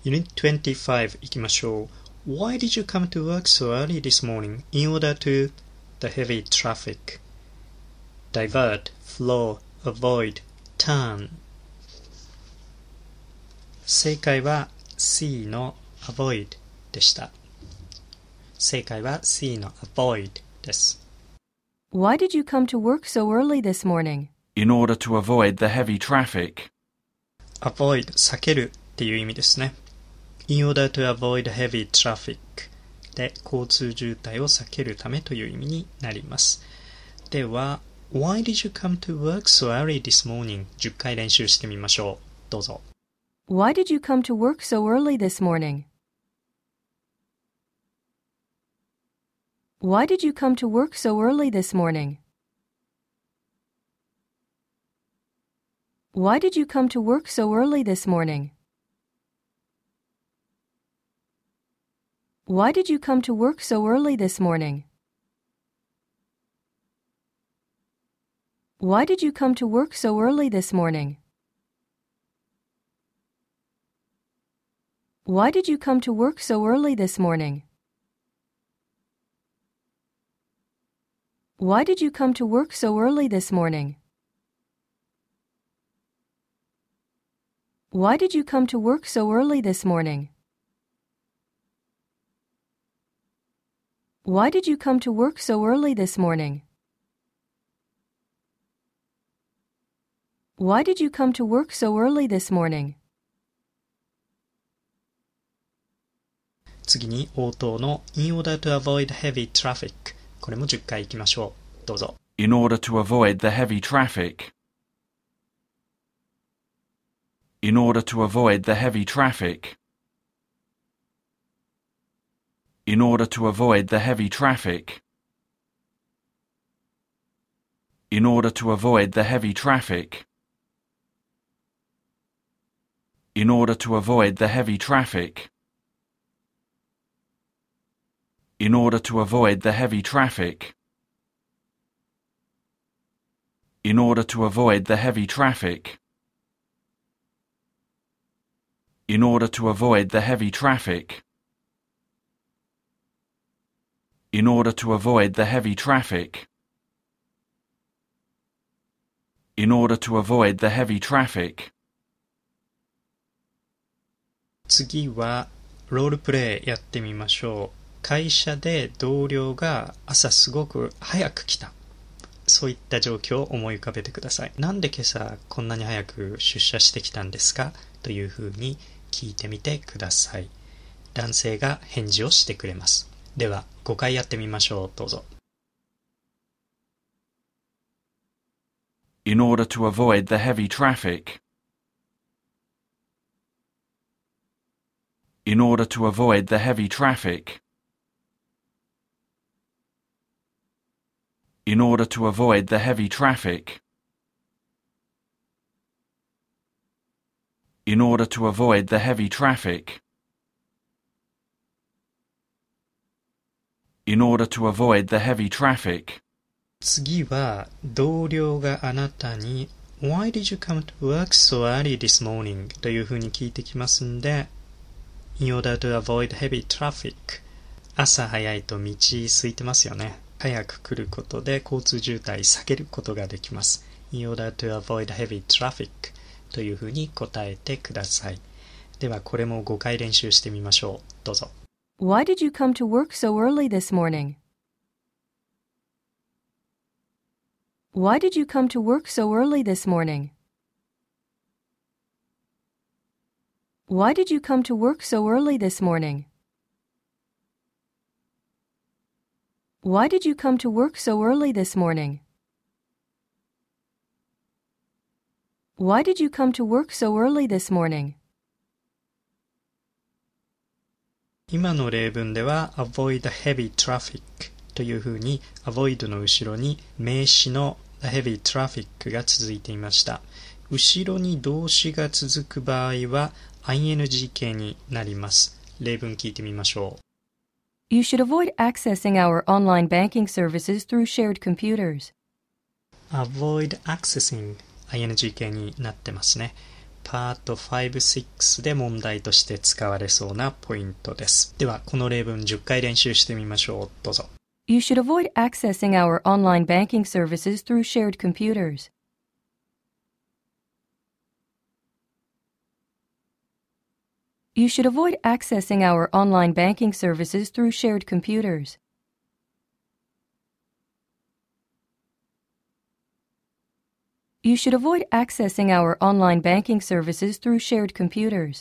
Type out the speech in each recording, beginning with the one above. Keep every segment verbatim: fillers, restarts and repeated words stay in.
Unit twenty-five いきましょう。Why did you come to work so early this morning? In order to the heavy traffic. Divert, flow, avoid, turn. 正解は C の avoid でした。正解は C の avoid です。 Why did you come to work so early this morning? In order to avoid the heavy traffic. avoid 避けるっていう意味ですね。In order to avoid heavy traffic で交通渋滞を避けるためという意味になります。では Why did you come to work so early this morning? じゅっかい練習してみましょう。どうぞ。 Why did you come to work so early this morning? Why did you come to work so early this morning? Why did you come to work so early this morning? Why did you come to work so early this morning? Why did you come to work so early this morning? Why did you come to work so early this morning? Why did you come to work so early this morning? Why did you come to work so early this morning? Why did you come to work so early this morning? Why did you come to work so early this morning? 次に応答の In order to avoid heavy traffic これもじゅっかいいきましょう。どうぞ。 In order to avoid the heavy traffic. In order to avoid the heavy traffic. In order to avoid the heavy traffic. In order to avoid the heavy traffic. In order to avoid the heavy traffic. In order to avoid the heavy traffic. In order to avoid the heavy traffic. In order to avoid the heavy traffic. In order to avoid the heavy traffic. In order to avoid the heavy traffic. 次はロールプレイやってみましょう。会社で同僚が朝すごく早く来た。そういった状況を思い浮かべてください。なんで今朝こんなに早く出社してきたんですかというふうに聞いてみてください。男性が返事をしてくれます。ではごかいやってみましょう。どうぞ。 In order to avoid the heavy traffic. In order to avoid the heavy traffic. In order to avoid the heavy traffic. In order to avoid the heavy traffic. In order to avoid the heavy traffic. 次は同僚があなたに Why did you come to work so early this morning? というふうに聞いてきますんで In order to avoid heavy traffic 朝早いと道空いてますよね。早く来ることで交通渋滞避けることができます。In order to avoid heavy traffic というふうに答えてください。ではこれもごかい練習してみましょう。どうぞ。 Why did you come to work so early this morning? Why did you come to work so early this morning? Why did you come to work so early this morning? Why did you come to work so early this morning? Why did you come to work so early this morning? 今の例文では avoid heavy traffic というふうに avoid の後ろに名詞の heavy traffic が続いていました。後ろに動詞が続く場合は アイエヌジー 形になります。例文聞いてみましょう。 You should avoid accessing our online banking services through shared computers. avoid accessing アイエヌジー 形になってますね。 パートファイブ、シックスで問題として使われそうなポイントです。では、この例文じゅっかい練習してみましょう。どうぞ。 You should avoid accessing our online banking services through shared computers. You should avoid accessing our online banking services through shared computers. You should avoid accessing our online banking services through shared computers.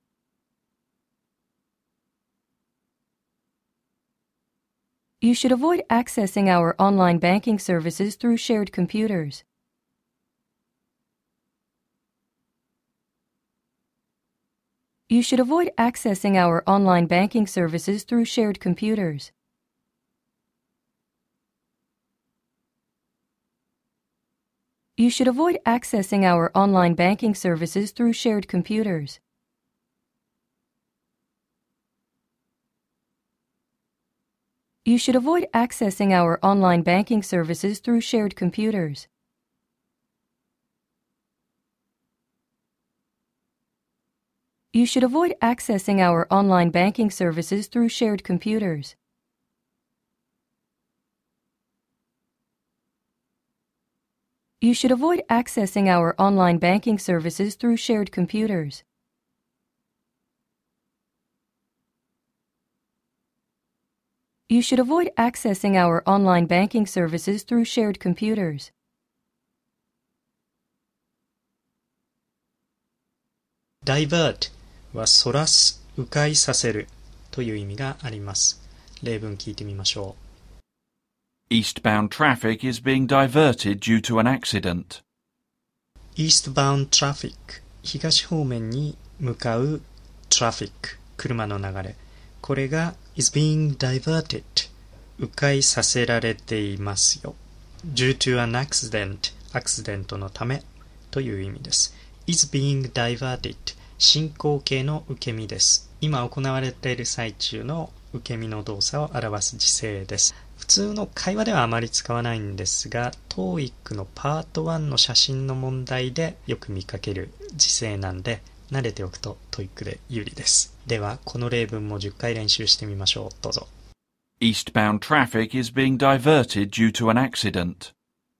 You should avoid accessing our online banking services through shared computers. You should avoid accessing our online banking services through shared computers. You should avoid accessing our online banking services through shared computers. You should avoid accessing our online banking services through shared computers. You should avoid accessing our online banking services through shared computers. You should avoid accessing our online banking services through shared computers. You should avoid accessing our online banking services through shared computers. divert はそらす、迂回させるという意味があります。例文聞いてみましょう。 Eastbound traffic is being diverted due to an accident. Eastbound traffic 東方面に向かう traffic 車の流れ、これが is being diverted 迂回させられていますよ。due to an accident アクシデントのためという意味です。is being diverted 進行形の受け身です。今行われている最中の受け身の動作を表す時制です。普通の会話ではあまり使わないんですが、トーイック のパートワンの写真の問題でよく見かける時制なんで、慣れておくとトーイックで有利です。では、この例文もじゅっかい練習してみましょう。どうぞ。 Eastbound traffic is being diverted due to an accident.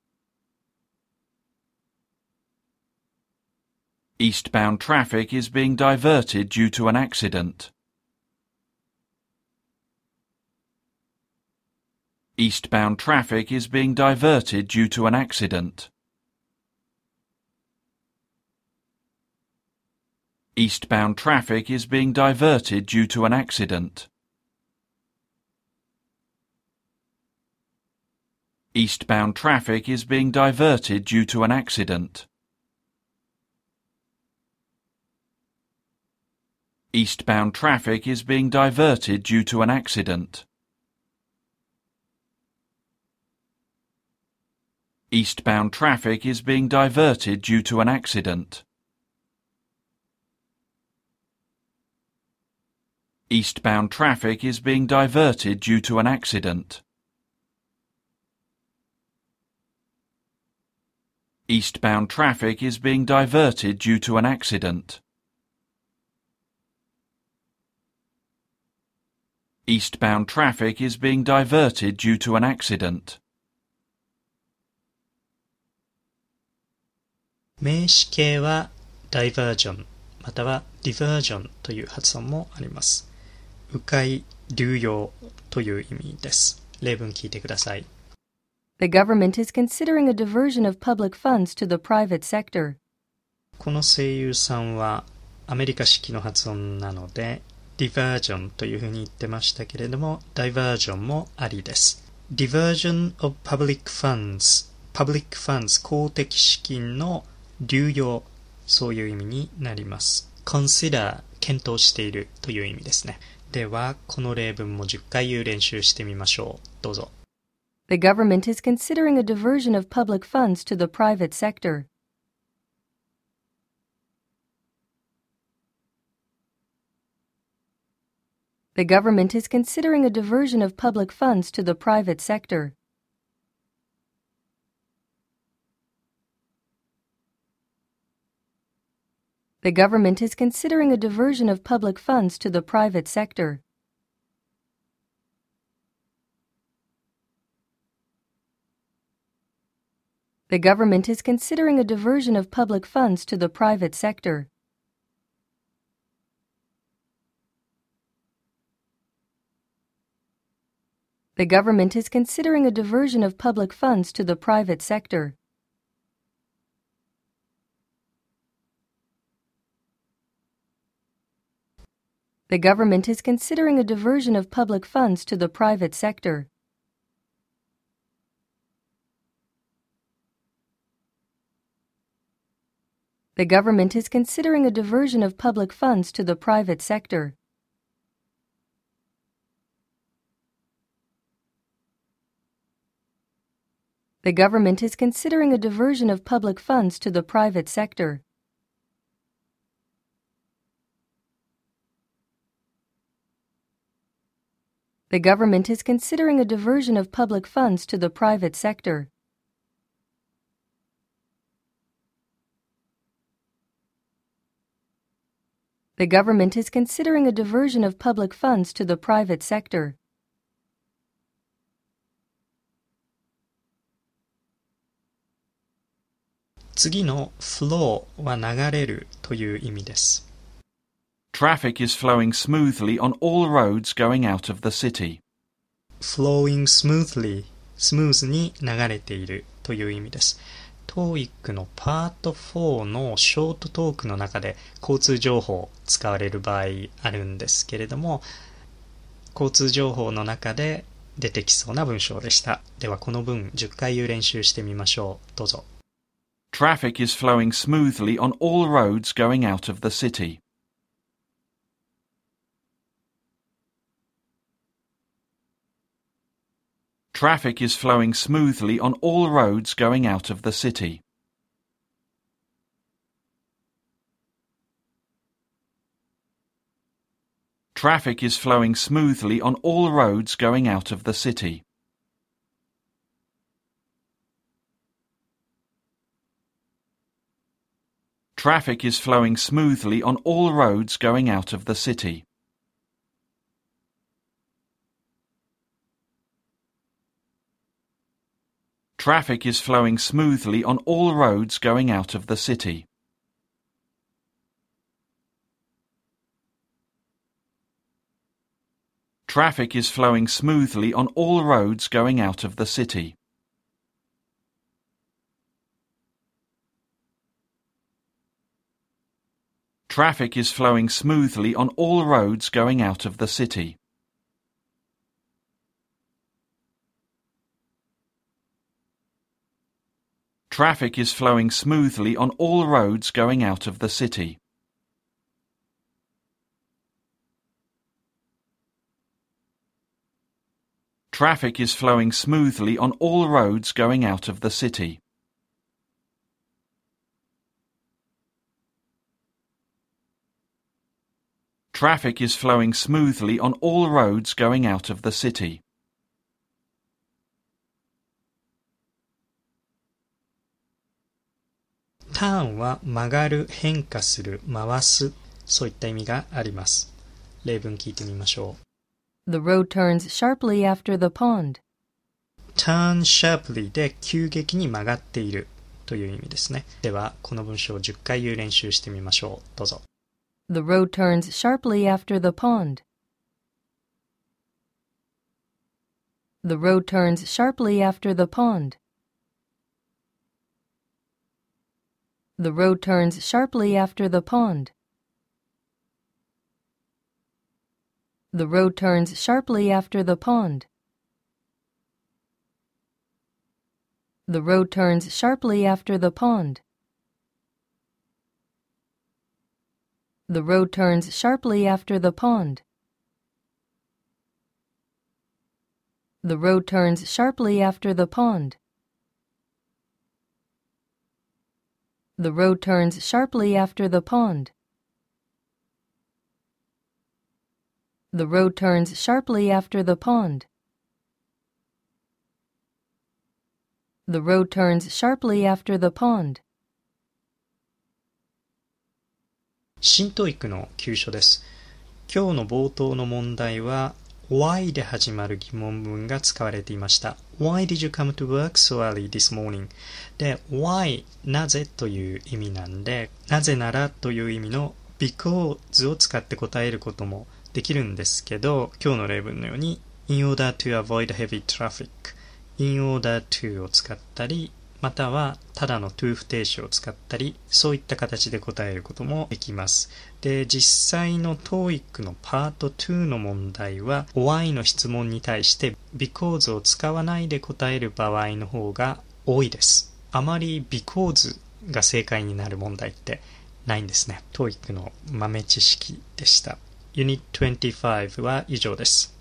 Eastbound traffic is being diverted due to an accident. Eastbound traffic is being diverted due to an accident. Eastbound traffic is being diverted due to an accident. Eastbound traffic is being diverted due to an accident. Eastbound traffic is being diverted due to an accident. Eastbound traffic is being diverted due to an accident. Eastbound traffic is being diverted due to an accident. Eastbound traffic is being diverted due to an accident. Eastbound traffic is being diverted due to an accident. 名詞形は diversion または diversion という発音もあります。迂回、流用という意味です。例文聞いてください。 The government is considering a diversion of public funds to the private sector. この声優さんはアメリカ式の発音なので diversion というふうに言ってましたけれども diversion もありです。diversion of public funds public funds 公的資金の流用、そういう意味になります。consider 検討しているという意味ですね。ではこの例文もじゅっかい言う練習してみましょう。どうぞ。 The government is considering a diversion of public funds to the private sector. The government is considering a diversion of public funds to the private sector. The government is considering a diversion of public funds to the private sector. The government is considering a diversion of public funds to the private sector. The government is considering a diversion of public funds to the private sector. The government is considering a diversion of public funds to the private sector. The government is considering a diversion of public funds to the private sector. The government is considering a diversion of public funds to the private sector. 'The government is considering a diversion of public funds to the private sector. 'The government is considering a diversion of public funds to the private sector. 次の flow は流れるという意味です。 Traffic is flowing smoothly on all roads going out of the city. flowing smoothly スムーズに流れているという意味です。トーイック のパートフォーのショートトークの中で交通情報使われる場合あるんですけれども、交通情報の中で出てきそうな文章でした。ではこの文じゅっかい言う練習してみましょう。どうぞ。 Traffic is flowing smoothly on all roads going out of the city. Traffic is flowing smoothly on all roads going out of the city. Traffic is flowing smoothly on all roads going out of the city. Traffic is flowing smoothly on all roads going out of the city. Traffic is flowing smoothly on all roads going out of the city. Traffic is flowing smoothly on all roads going out of the city. Traffic is flowing smoothly on all roads going out of the city. Traffic is flowing smoothly on all roads going out of the city. Traffic is flowing smoothly on all roads going out of the city. Traffic is flowing smoothly on all roads going out of the city. turn は曲がる、変化する、回す、そういった意味があります。例文聞いてみましょう。 The road turns sharply after the pond. turn sharply で急激に曲がっているという意味ですね。ではこの文章をじゅっかい言う練習してみましょう。どうぞ。 The road turns sharply after the pond. The road turns sharply after the pond. The road turns sharply after the pond. The road turns sharply after the pond. The road turns sharply after the pond. The road turns sharply after the pond. The road turns sharply after the pond. The road turns sharply after the pond. The road turns sharply after the pond. The road turns sharply after the pond. 新トーイックの急所です。今日の冒頭の問題は Why で始まる疑問文が使われていました。Why did you come to work so early this morning? で、Why なぜという意味なんで、なぜならという意味の because を使って答えることもできるんですけど、今日の例文のように In order to avoid heavy traffic In order to を使ったり、またはただの to 不定詞を使ったり、そういった形で答えることもできます。で、実際の トーイック のパートツーの問題は Why の質問に対して because を使わないで答える場合の方が多いです。あまり because が正解になる問題ってないんですね。トーイック の豆知識でした。ユニットにじゅうごは以上です。